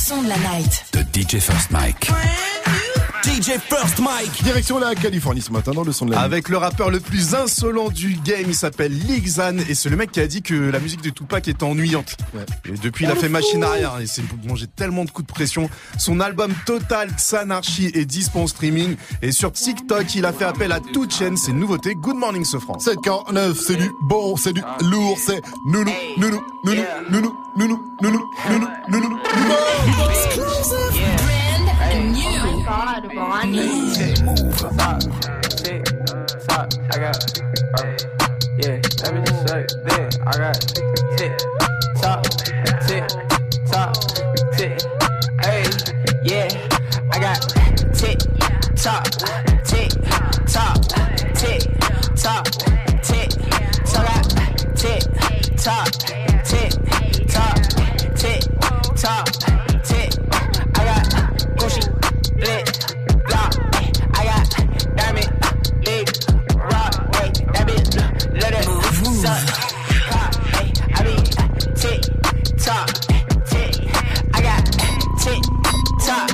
son de la night de DJ First Mike. DJ First Mike. Direction la Californie ce matin dans le son de la nuit. Avec le rappeur le plus insolent du game, il s'appelle Lil Xan et c'est le mec qui a dit que la musique de Tupac était ennuyante. Ouais. Et depuis il a fait machine arrière et c'est mangé tellement de coups de pression. Son album Total Xanarchy est dispo en streaming et sur TikTok il a fait appel à 2 Chainz, c'est une nouveauté. Good morning Sofran. 749, c'est du bon, c'est du lourd, c'est nounou, nounou, nounou, nounou, nounou, nounou, nounou, nounou, nounou. God, Ronnie. Move. Top, I got, yeah, let me just say, then I got tick, top, hey, yeah, I got tick, top, so I got tick, top, I got Gucci. Block, I got diamond, big rock, wait, that bitch, let it suck, pop, I be tick, tock, I got tick, tock,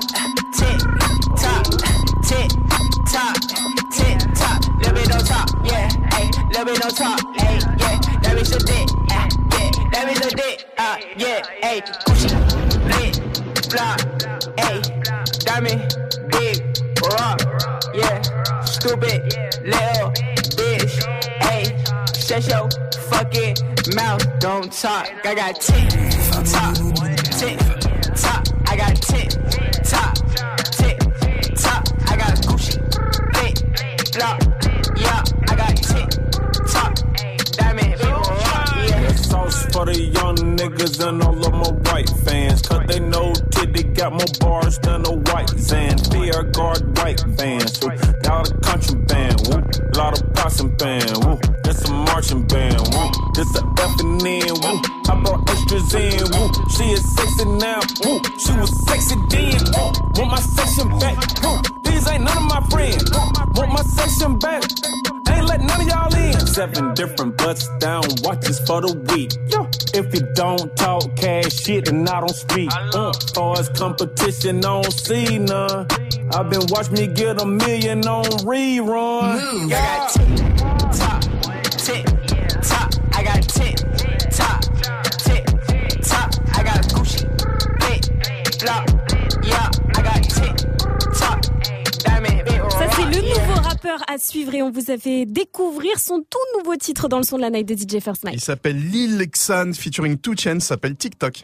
little bit on top, yeah, little bit on top, yeah, that bitch a dick, yeah, that bitch a dick, yeah, Gucci, lit, block, diamond, big rock, yeah, stupid little bitch, shut your fucking mouth, don't talk, I got tick, tock, I got tick, tock, I got Gucci, lit, block, yeah, I got tick, tock, diamond, big rock, yeah. Sauce for the young niggas and all of my white fans, cause they know Titty got more bars than a white Zan. Fear guard white vans, woo. Got a country band, woo. Lot of possum band, woo. This a marching band, woo. This a effing in, woo. I brought extras in, woo. She is sexy now, woo. She was sexy then, woo. Want my section back, woo. These ain't none of my friends, woo. Want my section back. Ain't let none of y'all in. 7 different butts down, watches for the week. Yo, if you don't talk cash shit, then I don't speak. Far as competition, I don't see none. I've been watching me get $1 million on rerun. I got tick, top, I got tick, top, I got Gucci, lit, block, yeah, I got tick, top, diamond, big rock. Ça c'est le nouveau rappeur à suivre et on vous a fait découvrir son tout nouveau titre dans le son de la night de DJ First Mike. Il s'appelle Lil Xan featuring 2 Chainz, s'appelle TikTok.